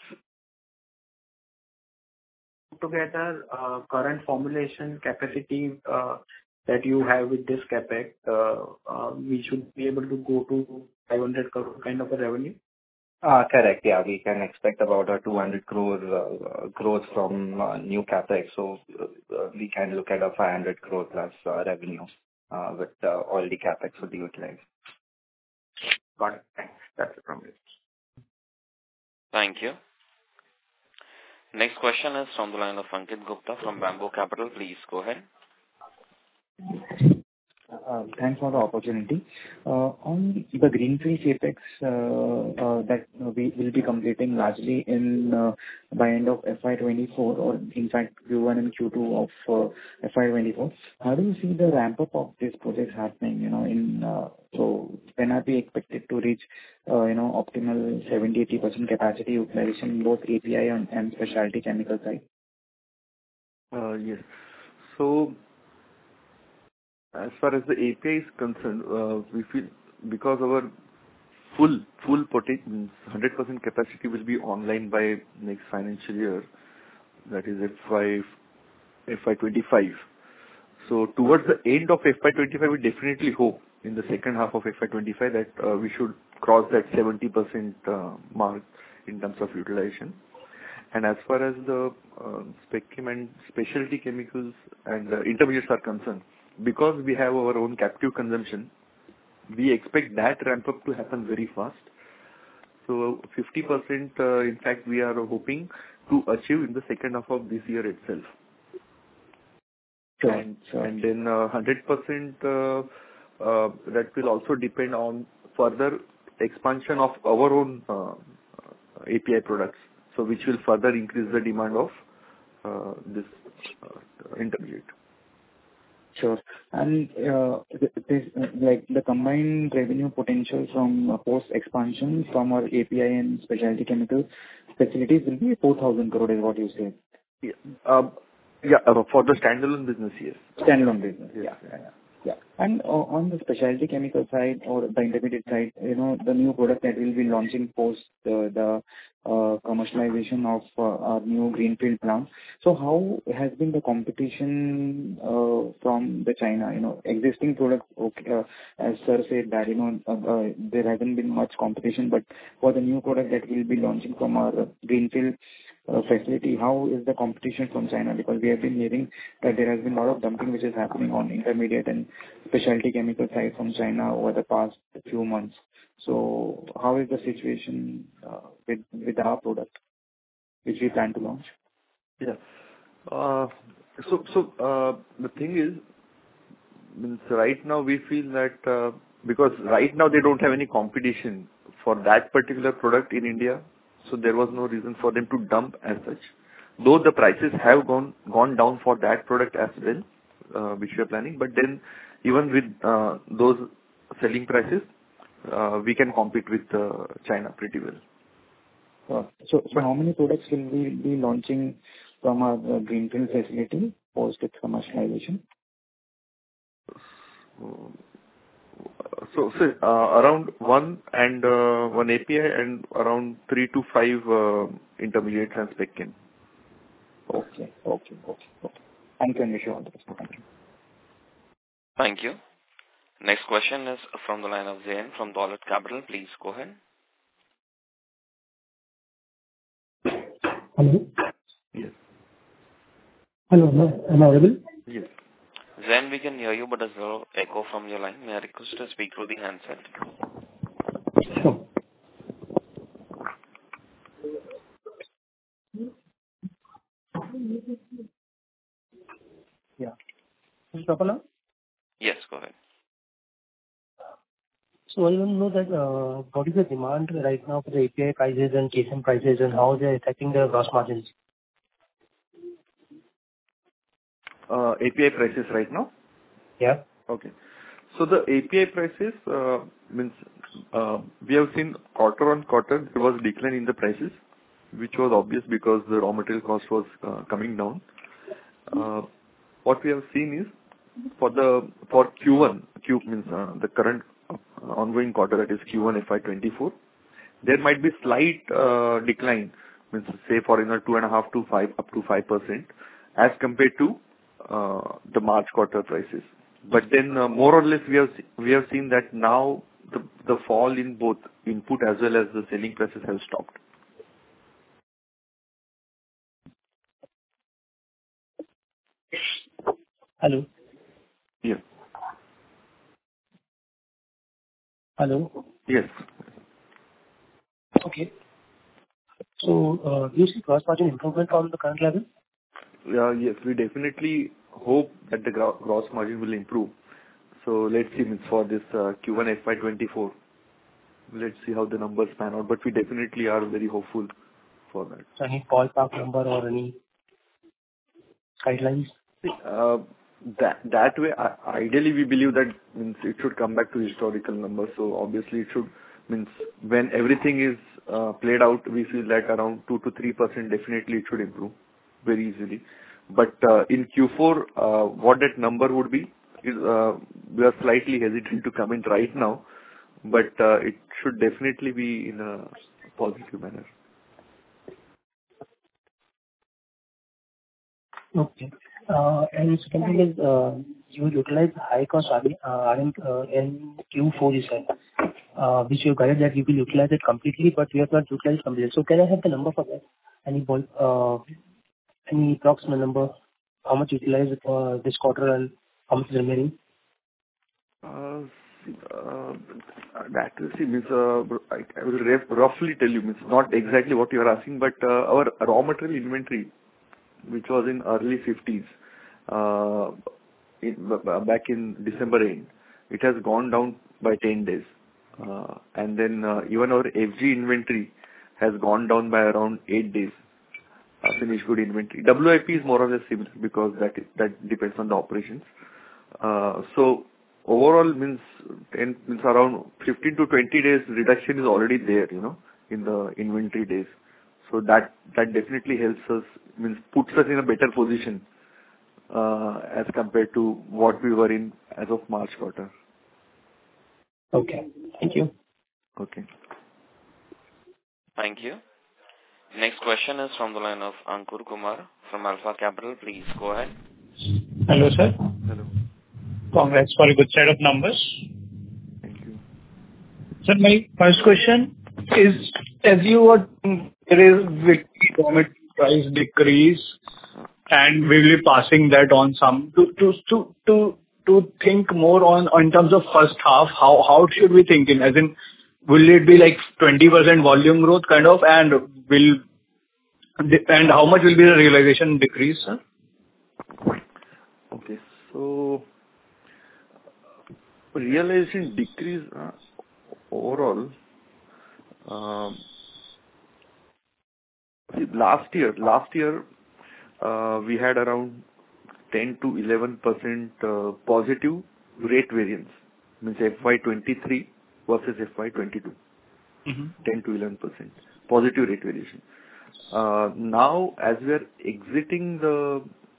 Together, uh, current formulation capacity uh, that you have with this CapEx, uh, uh, we should be able to go to five hundred crore kind of a revenue? Uh, Correct. Yeah. We can expect about a two hundred crore uh, growth from uh, new CapEx. So uh, uh, we can look at a five hundred crore plus uh, revenue uh, with uh, all the CapEx will be utilized. Got it. Thanks. That's it from me. Thank you. Next question is from the line of Ankit Gupta from Bamboo Capital. Please go ahead. Uh, Thanks for the opportunity. Uh, On the greenfield CapEx uh, uh, that uh, we will be completing largely in uh, by end of F Y twenty-four, or in fact Q one and Q two of uh, F Y twenty-four, how do you see the ramp-up of these projects happening? You know, in uh, so when are we expected to reach uh, you know optimal seventy to eighty percent capacity utilization in both A P I and and specialty chemical side? Uh, Yes. So as far as the A P I is concerned, uh, we feel because our full full potential, one hundred percent capacity will be online by next financial year, that is F Y F Y twenty-five. So towards the end of F Y twenty-five, we definitely hope in the second half of F Y twenty-five that uh, we should cross that seventy percent uh, mark in terms of utilization. And as far as the uh, spec chem and specialty chemicals and uh, intermediates are concerned, because we have our own captive consumption, we expect that ramp up to happen very fast. So fifty percent, uh, in fact, we are hoping to achieve in the second half of this year itself. Sure, and, sure. and then uh, one hundred percent uh, uh, that will also depend on further expansion of our own uh, A P I products, so which will further increase the demand of uh, this uh, intermediate. Sure. And uh, th- this, uh, like the combined revenue potential from uh, post-expansion from our A P I and specialty chemical facilities will be four thousand crore, is what you said. Yeah. Um, yeah, uh, for the standalone business, yes. Standalone business. Yes. Yeah. Yeah. Yeah. Yeah. And uh, on the specialty chemical side or the intermediate side, you know, the new product that we'll be launching post uh, the uh, commercialization of uh, our new greenfield plant. So how has been the competition uh, from the China? You know, existing products, okay, uh, as sir said that, you know, uh, uh, there hasn't been much competition, but for the new product that we'll be launching from our uh, greenfield uh, facility, how is the competition from China? Because we have been hearing that there has been a lot of dumping which is happening on intermediate and specialty chemical side from China over the past few months. So how is the situation uh, with with our product, which we plan to launch? Yeah. Uh, So, so uh, the thing is, means right now we feel that uh, because right now they don't have any competition for that particular product in India, so there was no reason for them to dump as such. Though the prices have gone gone down for that product as well, uh, which we are planning, but then even with uh, those selling prices, uh, we can compete with uh, China pretty well. Uh, So so how many products will we be launching from our uh, greenfield facility? post its commercialization? So, so uh, around one and uh, one A P I and around three to five uh, intermediates and spec chem. Okay, okay, okay, okay. Thank you, and wish you all the best. Thank you. Thank you. Next question is from the line of Zain from Dolat Capital. Please go ahead. Hello? Yes. Hello, am I, am I audible? Yes. Zain, we can hear you, but there's no echo from your line. May I request to speak through the handset? Sure. Yeah. Is it proper now? Yes, go ahead. So I want to know that uh, what is the demand right now for the A P I prices and K S M prices and how they are affecting the gross margins? Uh, A P I prices right now? Yeah. Okay. So the A P I prices uh, means uh, we have seen quarter on quarter there was a decline in the prices, which was obvious because the raw material cost was uh, coming down. Uh, what we have seen is for the for Q one, Q means uh, the current uh, ongoing quarter, that is Q one F Y twenty-four, there might be slight uh, decline, means say for you know two and a half to five up to five percent as compared to uh, the March quarter prices. But then uh, more or less we have we have seen that now the the fall in both input as well as the selling prices have stopped. Hello. Yes. Hello. Yes. Okay. So uh, do you see gross margin improvement from the current level? Uh, yes, we definitely hope that the gro- gross margin will improve. So let's see, means for this uh, Q one F Y twenty-four, let's see how the numbers pan out. But we definitely are very hopeful for that. So any ballpark number or any guidelines? Uh, that that way, I, ideally we believe that means it should come back to historical numbers. So obviously it should means when everything is uh, played out, we feel that around two to three percent definitely it should improve very easily. But uh, in Q four, uh, what that number would be is uh, we are slightly hesitant to comment right now, but uh, it should definitely be in a positive manner. Okay. Uh, and second thing is, uh, you utilize high cost R M uh, in Q four, you said, uh, which you guided that you will utilize it completely, but we have not utilized completely. So can I have the number for that? Any ball, uh, any approximate number? How much utilized for this quarter and how much is remaining? Uh, uh, that will see means uh, I, I will ref- roughly tell you means not exactly what you are asking, but uh, our raw material inventory, which was in early fifties, uh, in, back in December end, it has gone down by ten days. Uh, and then uh, even our F G inventory has gone down by around eight days, uh, finished good inventory. W I P is more or less similar because that is, that depends on the operations. Uh, so overall means, ten, means around fifteen to twenty days reduction is already there, you know, in the inventory days. So that that definitely helps us, means puts us in a better position uh, as compared to what we were in as of March quarter. Okay. Thank you. Okay. Thank you. Next question is from the line of Ankur Kumar from Alpha Capital. Please go ahead. Hello, sir. Hello. Congrats for a good set of numbers. Thank you. Sir, my first question is, as you were, there is with the raw material price decrease, and we will be passing that on some to to to to to think more on in terms of first half. How how should we think in? As in, will it be like twenty percent volume growth kind of, and will and how much will be the realization decrease, sir? Okay. So realization decrease uh, overall. Um, see, last year, last year uh, we had around ten to eleven percent uh, positive rate variance, means F Y twenty-three versus F Y twenty-two. Mm-hmm. ten to eleven percent positive rate variation. Uh, now, as we are exiting the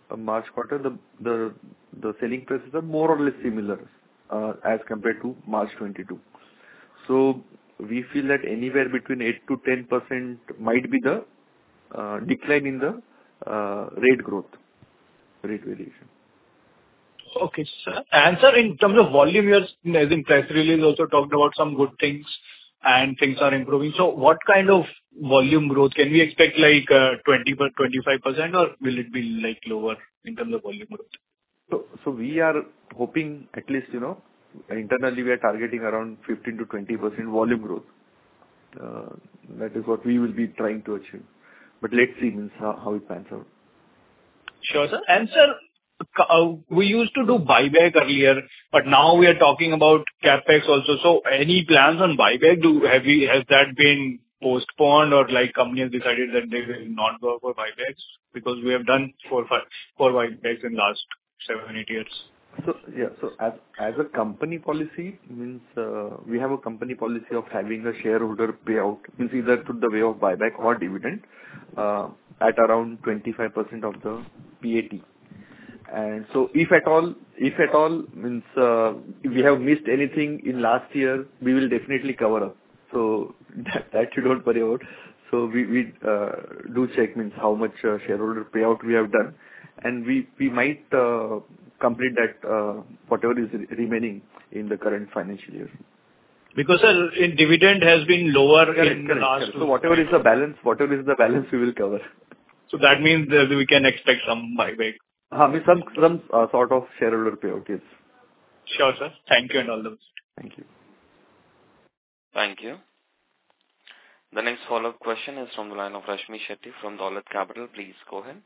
uh, March quarter, the the the selling prices are more or less similar uh, as compared to March twenty-two. So we feel that anywhere between eight to ten percent might be the uh, decline in the uh, rate growth, rate variation. Okay, sir. And sir, in terms of volume, you are, as in press release, also talked about some good things and things are improving. So what kind of volume growth can we expect, like uh, twenty to twenty-five percent, or will it be like lower in terms of volume growth? So, so we are hoping at least, you know, internally we are targeting around fifteen to twenty percent volume growth. Uh, that is what we will be trying to achieve. But let's see means how, how it pans out. Sure, sir. And sir, uh, we used to do buyback earlier, but now we are talking about capex also. So any plans on buyback? Do have we has that been postponed, or like company has decided that they will not go for buybacks? Because we have done four five four buybacks in last seven eight years. So yeah, so as as a company policy means uh, we have a company policy of having a shareholder payout, means either through the way of buyback or dividend, uh, at around twenty-five percent of the P A T. And so if at all, if at all means uh, if we have missed anything in last year, we will definitely cover up. So that, that you don't worry about. So we we uh, do check means how much uh, shareholder payout we have done, and we we might uh, complete that uh, whatever is remaining in the current financial year. Because sir, in dividend has been lower Correct, in correct, the last. correct. So whatever is the balance, whatever is the balance, we will cover. So that means that we can expect some buyback. Uh, means some some uh, sort of shareholder payout, yes. Sure, sir. Thank you and all the best. Thank you. Thank you. The next follow-up question is from the line of Rashmi Shetty from Dolat Capital. Please go ahead.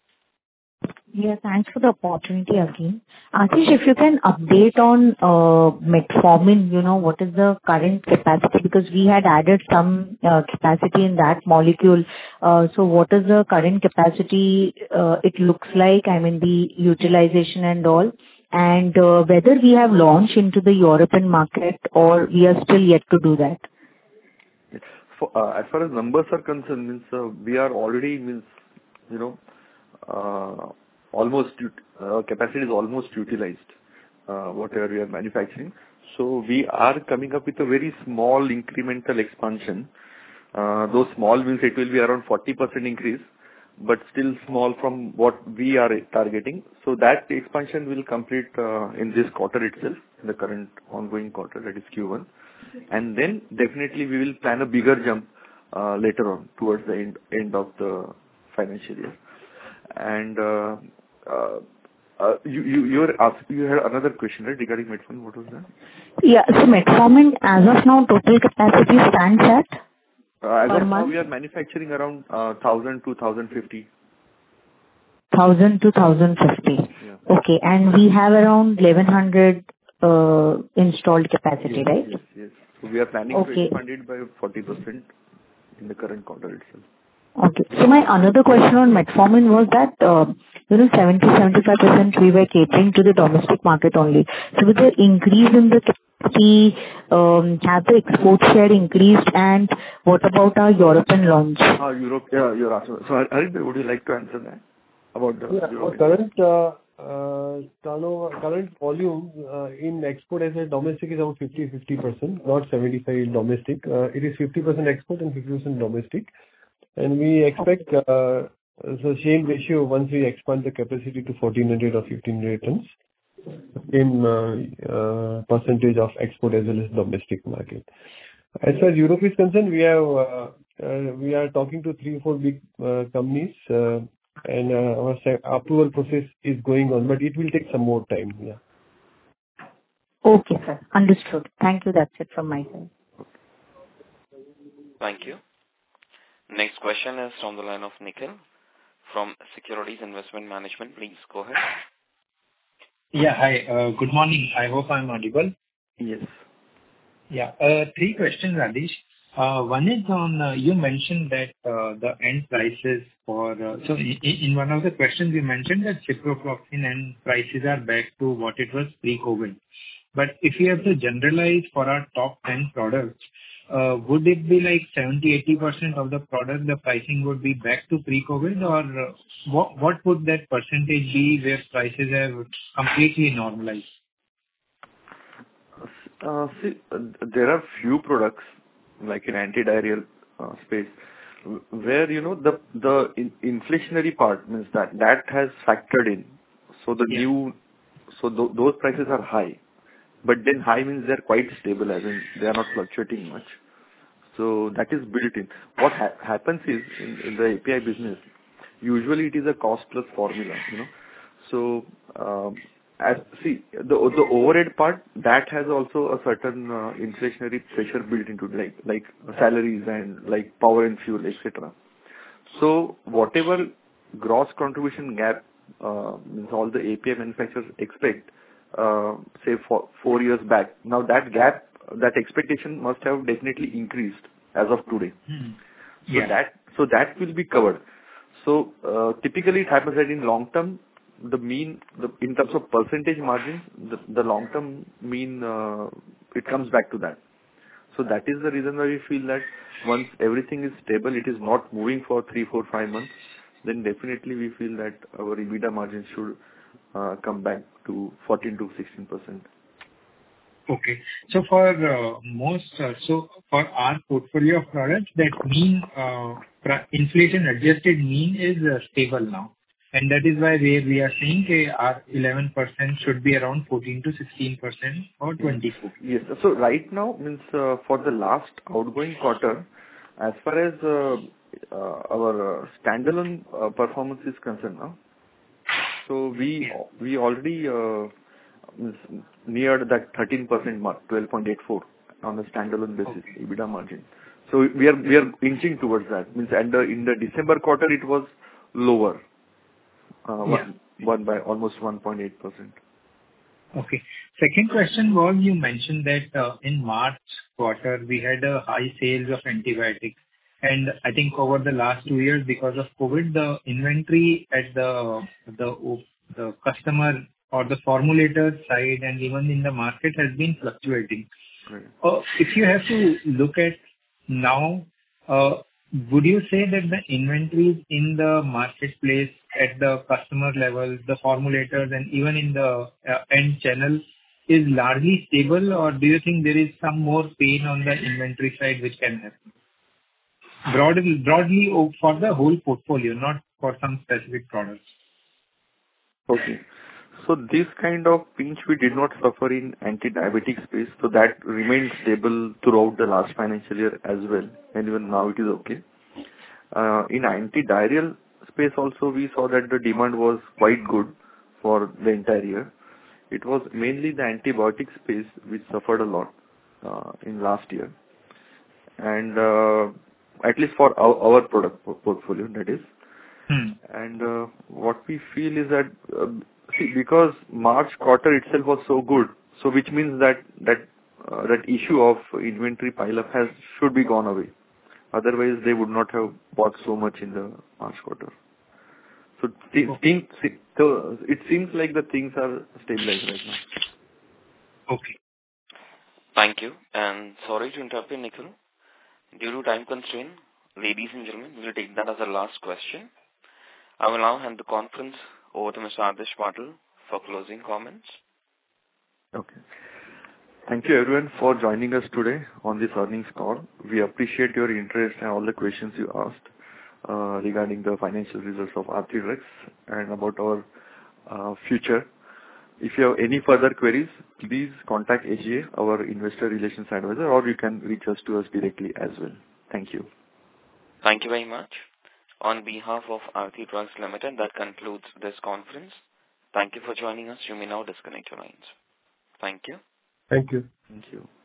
Yeah, thanks for the opportunity again. Ashish, if you can update on uh, metformin, you know, what is the current capacity? Because we had added some uh, capacity in that molecule. Uh, so what is the current capacity uh, it looks like? I mean, the utilization and all. And uh, whether we have launched into the European market or we are still yet to do that? For, uh, as far as numbers are concerned, means uh, we are already means you know uh, almost uh, capacity is almost utilized. Uh, whatever we are manufacturing, so we are coming up with a very small incremental expansion. Uh, those small means it will be around forty percent increase, but still small from what we are targeting. So that expansion will complete uh, in this quarter itself, in the current ongoing quarter, that is Q one. And then definitely we will plan a bigger jump uh, later on towards the end, end of the financial year. And uh, uh, uh, you you you were asked, you had another question, right, regarding metformin. What was that? Yeah, so metformin as of now total capacity stands at? Uh, as Per of now, month? we are manufacturing around uh, one thousand to one thousand fifty. one thousand to one thousand fifty. Yeah. Okay, and we have around eleven hundred uh, installed capacity, Yes, right? yes, yes. So we are planning Okay. to expand it by forty percent in the current quarter itself. Okay. So my another question on metformin was that, uh, you know, seventy to seventy-five percent we were catering to the domestic market only. So with the increase in the capacity, um, have the export share increased, and what about our European launch? Ah, Europe, yeah, you're asking. So Harit, would you like to answer that? About the Yeah, our European? current uh, uh, turnover, current volume uh, in export as a domestic is around fifty to fifty percent, not seventy-five domestic. Uh, It is fifty percent export and fifty percent domestic. And we expect uh, the same ratio once we expand the capacity to fourteen hundred or fifteen hundred tons. Same uh, uh, percentage of export as well as domestic market. As far as Europe is concerned, we have uh, uh, we are talking to three, four big uh, companies, uh, and uh, our se- approval process is going on, but it will take some more time. Yeah. Okay, sir. Understood. Thank you. That's it from my side. Thank you. Next question is from the line of Nikhil from Securities Investment Management. Please go ahead. Yeah, hi. Uh, good morning. I hope I'm audible. Yes. Yeah. Uh, three questions, Adish. Uh, one is on, uh, you mentioned that uh, the end prices for, uh, so in, in one of the questions you mentioned that ciprofloxacin end prices are back to what it was pre-COVID. But if you have to generalize for our top ten products, uh, would it be like seventy to eighty percent of the product, the pricing would be back to pre-COVID, or uh, what what would that percentage be where prices have completely normalized? Uh, See, uh, there are few products like in antidiarrheal uh, space w- where, you know, the the in- inflationary part means that that has factored in. So the Yeah. new, so tho- those prices are high, but then high means they're quite stable, as in they are not fluctuating much. So that is built in. What ha- happens is in, in the A P I business, usually it is a cost plus formula, you know. So um, as see the the overhead part that has also a certain uh, inflationary pressure built into it, like like salaries and like power and fuel, et cetera. So whatever gross contribution gap uh, means all the A P I manufacturers expect, uh, say for four years back. Now that gap, that expectation must have definitely increased as of today. Hmm. So Yeah. that so that will be covered. So uh, typically it happens that in long term, the mean, the, in terms of percentage margins, the, the long term mean uh, it comes back to that. So that is the reason why we feel that once everything is stable, it is not moving for three, four, five months, then definitely we feel that our EBITDA margins should uh, come back to fourteen to sixteen percent. Okay. So for uh, most, uh, so for our portfolio of products, that mean uh, pra- inflation-adjusted mean is uh, stable now. And that is why where we are saying that our eleven percent should be around fourteen to sixteen percent for twenty-four. Yes. So right now, means uh, for the last outgoing quarter, as far as uh, uh, our uh, standalone uh, performance is concerned now, so we we already uh, means neared that thirteen percent mark, twelve point eight four on a standalone basis, EBITDA margin. So we are we are inching towards that. Means and uh, in the December quarter, it was lower, uh, one, one by almost one point eight percent. Okay. Second question was, you mentioned that uh, in March quarter, we had a high sales of antibiotics. And I think over the last two years, because of COVID, the inventory at the the the customer or the formulator side and even in the market has been fluctuating. Right. Uh, If you have to look at now, uh, would you say that the inventories in the marketplace at the customer level, the formulators and even in the uh, end channel is largely stable, or do you think there is some more pain on the inventory side which can happen? Broadly, broadly o- for the whole portfolio, not for some specific products. Okay. So this kind of pinch we did not suffer in anti-diabetic space, so that remained stable throughout the last financial year as well, and even now it is okay. Uh, in anti-diarrheal space also, we saw that the demand was quite good for the entire year. It was mainly the antibiotic space which suffered a lot uh, in last year, and uh, at least for our, our product po- portfolio, that is. Hmm. And uh, what we feel is that, uh, see, because March quarter itself was so good, so which means that that uh, that issue of inventory pile-up has should be gone away. Otherwise, they would not have bought so much in the March quarter. So, th- things, so it seems like the things are stabilized right now. Okay. Thank you. And sorry to interrupt you, Nikhil. Due to time constraint, ladies and gentlemen, we will take that as our last question. I will now hand the conference over to Mister Adish Patil for closing comments. Okay. Thank you everyone for joining us today on this earnings call. We appreciate your interest and all the questions you asked uh, regarding the financial results of Aarti Drugs and about our uh, future. If you have any further queries, please contact A G A, our investor relations advisor, or you can reach us to us directly as well. Thank you. Thank you very much. On behalf of Aarti Drugs Limited, that concludes this conference. Thank you for joining us. You may now disconnect your lines. Thank you. Thank you. Thank you.